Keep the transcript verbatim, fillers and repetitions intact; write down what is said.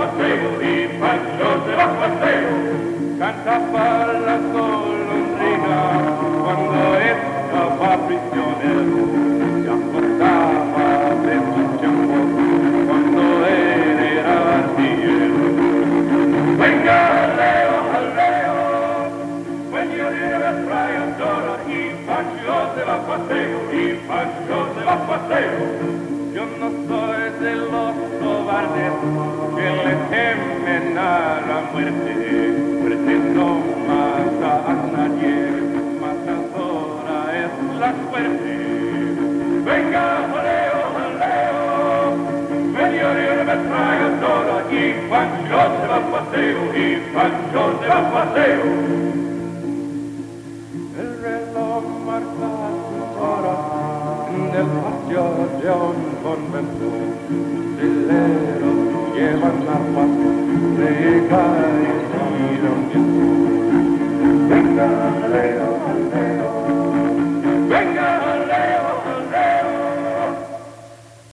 paseo y Pancho se va a paseo. Cantaba la golondrina cuando estaba prisionero, se acordaba de su tiempo cuando él era artillero. Venga, Leo, Leo, when you're in the trayectoria y Pancho se va a paseo y Pancho se va a paseo. Yo no soy de los cobardes que le temen a la muerte, pretendo matar a nadie, matadora es la suerte. Venga, jaleo, jaleo, medio día me traiga todo y Pancho se va a paseo, y Pancho se va a paseo. El reloj marca sus horas en el patio de un convento, fusileros llevan armas de calle.